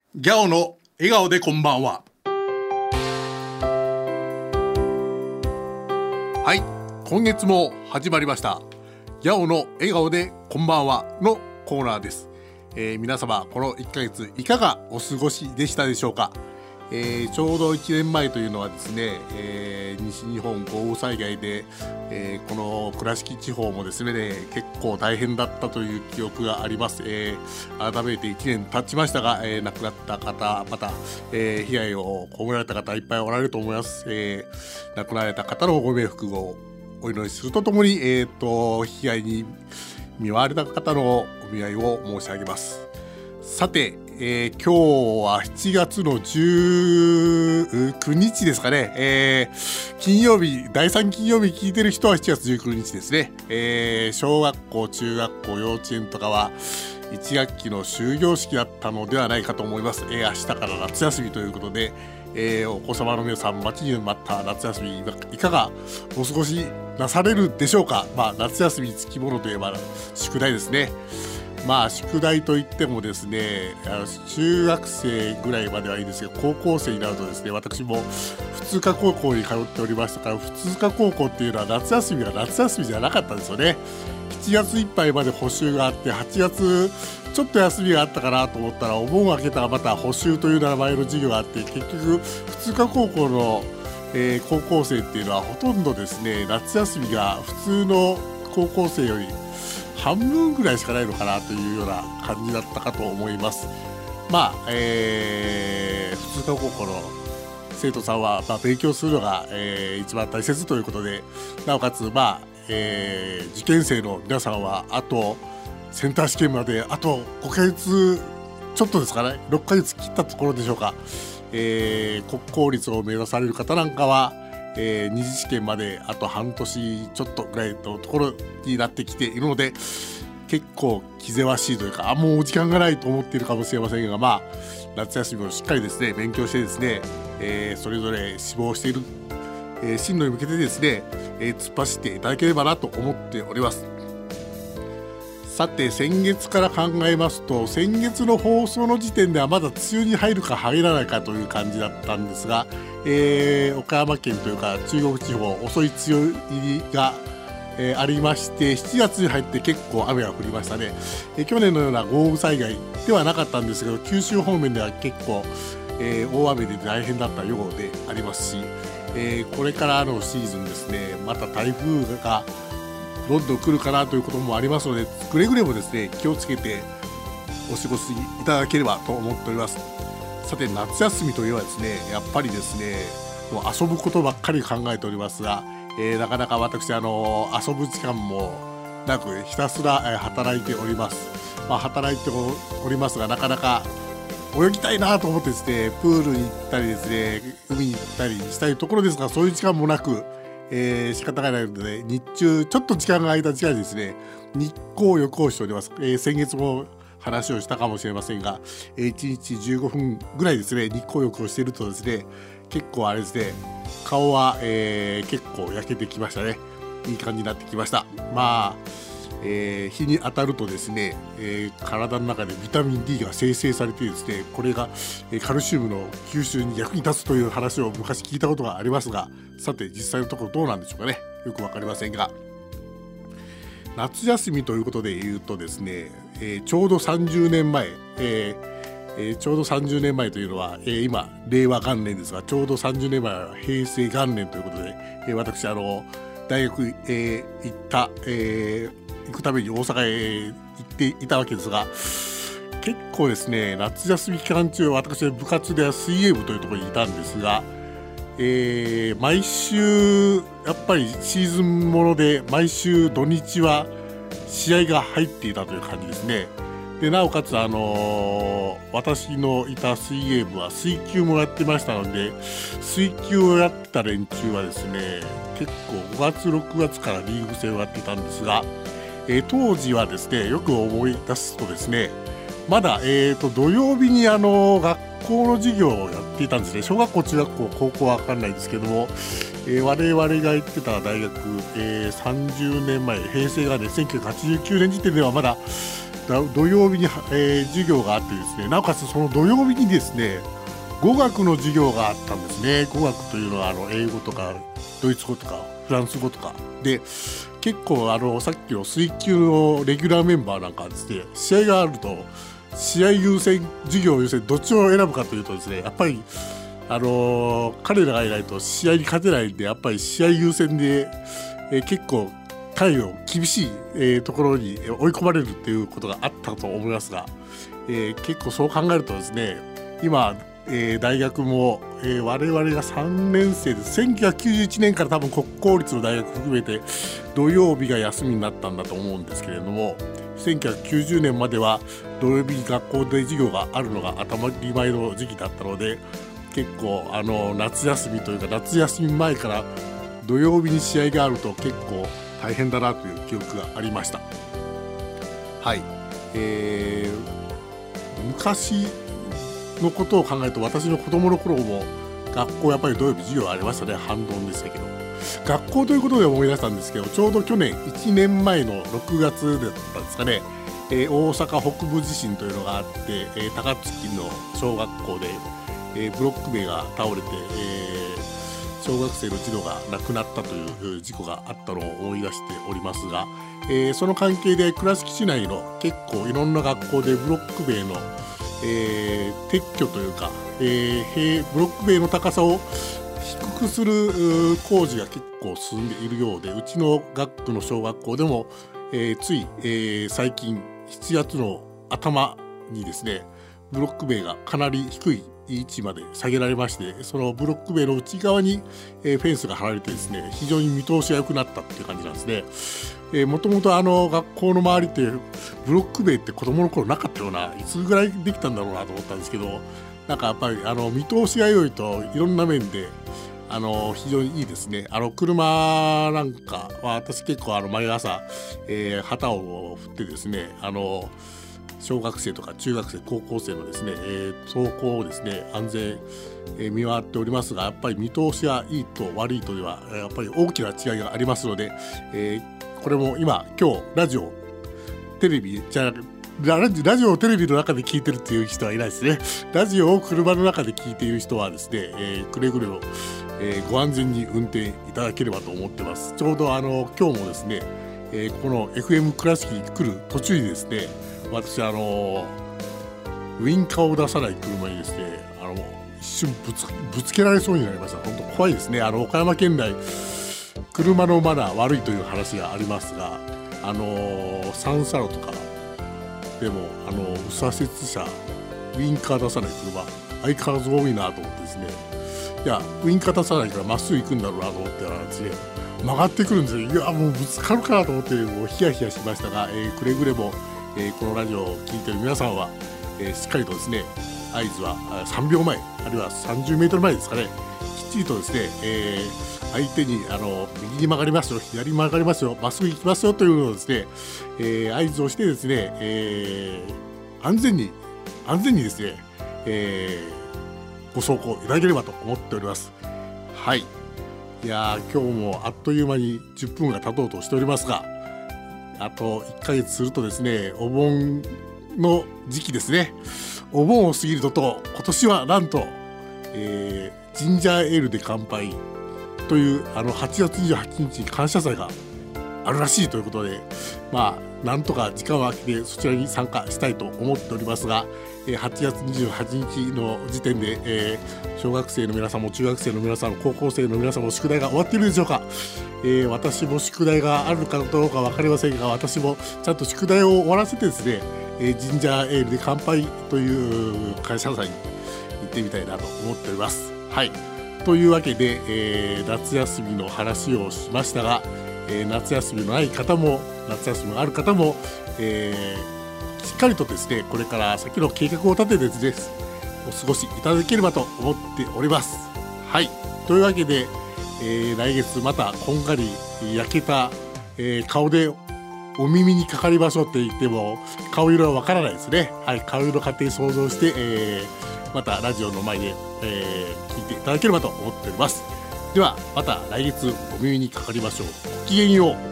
ギャオの笑顔でこんばんは。はい、今月も始まりましたギャオの笑顔でこんばんはのコーナーです。皆様この1ヶ月いかがお過ごしでしたでしょうか。ちょうど1年前というのはですね、西日本豪雨災害で、この倉敷地方もですね、結構大変だったという記憶があります。改めて1年経ちましたが、亡くなった方また、被害を被られた方いっぱいおられると思います。亡くなられた方のご冥福をお祈りするとともに、被害に見舞われた方のお見舞いを申し上げます。さて、今日は7月の19日ですかね、金曜日、第3金曜日聞いてる人は7月19日ですね。小学校、中学校、幼稚園とかは1学期の終業式だったのではないかと思います。明日から夏休みということで、お子様の皆さん待ちに待った夏休みいかがお過ごしなされるでしょうか。夏休みつきものといえば宿題ですね。宿題といってもですね、中学生ぐらいまではいいですけど、高校生になるとですね、私も普通科高校に通っておりましたから、普通科高校っていうのは夏休みが夏休みじゃなかったんですよね。7月いっぱいまで補習があって、8月ちょっと休みがあったかなと思ったら、お盆明けたらまた補習という名前の授業があって、結局普通科高校の、高校生っていうのはほとんどですね、夏休みが普通の高校生より半分ぐらいしかないのかなというような感じだったかと思います。普通科高校の生徒さんは、勉強するのが、一番大切ということで、なおかつ、受験生の皆さんはあとセンター試験まであと5ヶ月ちょっとですかね、6ヶ月切ったところでしょうか。国公立を目指される方なんかは二次試験まであと半年ちょっとぐらいのところになってきているので、結構気ぜわしいというか、もう時間がないと思っているかもしれませんが、夏休みをしっかりですね勉強してですね、それぞれ志望している、進路に向けてですね、突っ走っていただければなと思っております。さて、先月から考えますと、先月の放送の時点ではまだ梅雨に入るか入らないかという感じだったんですが、岡山県というか中国地方遅い梅雨入りが、ありまして、7月に入って結構雨が降りましたね。去年のような豪雨災害ではなかったんですけど、九州方面では結構、大雨で大変だったようでありますし、これからのシーズンですね、また台風がどんどん来るかなということもありますので、くれぐれもですね気をつけてお過ごしいただければと思っております。さて、夏休みといえばですね、やっぱりですね、もう遊ぶことばっかり考えておりますが、なかなか私遊ぶ時間もなくひたすら、働いております。働いておりますが、なかなか泳ぎたいなと思ってですね、プールに行ったりですね、海に行ったりしたいところですが、そういう時間もなく、仕方がないので、日中ちょっと時間が空いた時間にですね、日光浴をしております。先月も話をしたかもしれませんが、1日15分ぐらいですね、日光浴をしているとですね、結構あれですね、顔は、結構焼けてきましたね。いい感じになってきました。日に当たるとですね、体の中でビタミン D が生成されてですね、これが、カルシウムの吸収に役に立つという話を昔聞いたことがありますが、さて実際のところどうなんでしょうかね。よくわかりませんが、夏休みということで言うとですね、ちょうど30年前、ちょうど30年前というのは、今令和元年ですが、ちょうど30年前は平成元年ということで、私大学、行くために大阪へ行っていたわけですが、結構ですね、夏休み期間中、私は部活では水泳部というところにいたんですが、毎週やっぱりシーズンもので毎週土日は試合が入っていたという感じですね。でなおかつ、私のいた水泳部は水球もやってましたので、水球をやってた連中はですね、結構5月6月からリーグ戦をやっていたんですが、当時はですね、よく思い出すとですね、まだ、土曜日に学校の授業をやっていたんですね。小学校、中学校、高校は分かんないですけども、我々が行ってた大学、30年前、平成がね、1989年時点ではまだ土曜日に、授業があってですね、なおかつその土曜日にですね語学の授業があったんですね。語学というのは英語とかドイツ語とかフランス語とかで、結構さっきの水球のレギュラーメンバーなんかはですね、試合があると試合優先授業優先どっちを選ぶかというとですね、やっぱり彼らがいないと試合に勝てないんで、やっぱり試合優先で、結構対応厳しい、ところに追い込まれるっていうことがあったと思いますが、結構そう考えるとですね、今、大学も、我々が3年生で1991年から多分国公立の大学含めて土曜日が休みになったんだと思うんですけれども、1990年までは土曜日に学校で授業があるのが当たり前の時期だったので、結構夏休みというか夏休み前から土曜日に試合があると結構大変だなという記憶がありました。はい、昔のことを考えると、私の子供の頃も学校やっぱり土曜日授業ありましたね。半ドンでしたけど、学校ということで思い出したんですけど、ちょうど去年1年前の6月だったんですかね、大阪北部地震というのがあって、高槻の小学校で、ブロック塀が倒れて、小学生の児童が亡くなったという事故があったのを思い出しておりますが、その関係で倉敷市内の結構いろんな学校でブロック塀の、撤去というか、ブロック塀の高さを低くする工事が結構進んでいるようで、うちの学区の小学校でも、つい、最近7月の頭にですね、ブロック塀がかなり低い位置まで下げられまして、そのブロック塀の内側に、フェンスが張られてですね、非常に見通しが良くなったっていう感じなんですね。もともと学校の周りってブロック塀って子供の頃なかったような、いつぐらいできたんだろうなと思ったんですけど、なんかやっぱり見通しが良いといろんな面で非常にいいですね。車なんかは私結構毎朝、旗を振ってですね、小学生とか中学生高校生のですね、走行をですね安全、見回っておりますが、やっぱり見通しがいいと悪いとではやっぱり大きな違いがありますので、これも今日ラジオテレビじゃラジオをテレビの中で聞いてるっていう人はいないですね。ラジオを車の中で聞いている人はですね、くれぐれも、ご安全に運転いただければと思ってます。ちょうど今日もですね、この FM 倉敷に来る途中にですね、私ウインカーを出さない車にですね、一瞬ぶつけられそうになりました。本当怖いですね。岡山県内車のマナー悪いという話がありますが、三叉路とかでも右左折車ウインカー出さない車相変わらず多いなと思ってですね、いやウインカー出さないからまっすぐ行くんだろうなと思ってたらですね、曲がってくるんですよ。いやもうぶつかるかなと思ってもうヒヤヒヤしましたが、くれぐれも、このラジオを聞いている皆さんは、しっかりとですね、合図は3秒前あるいは30メートル前ですかね、きっちりとですね、相手に右に曲がりますよ、左に曲がりますよ、まっすぐ行きますよというのをですね、合図をしてですね、安全にですね、ご走行いただければと思っております。はい、いや今日もあっという間に10分が経とうとしておりますが、あと1ヶ月するとですね、お盆の時期ですね。お盆を過ぎると今年はなんと、ジンジャーエールで乾杯という8月28日に感謝祭があるらしいということで、なんとか時間を空けてそちらに参加したいと思っておりますが、8月28日の時点で、小学生の皆さんも中学生の皆さんも高校生の皆さんも宿題が終わっているでしょうか。私も宿題があるかどうか分かりませんが、私もちゃんと宿題を終わらせてですね、ジンジャーエールで乾杯という感謝祭に行ってみたいなと思っております。はい、というわけで、夏休みの話をしましたが、夏休みのない方も夏休みのある方も、しっかりとですね、これから先の計画を立ててですね、お過ごしいただければと思っております。はい、というわけで、来月またこんがり焼けた、顔でお耳にかかりましょうって言っても顔色はわからないですね。はい、顔色勝手に想像して、またラジオの前で、聞いていただければと思っております。ではまた来月お耳にかかりましょう。ごきげんよう。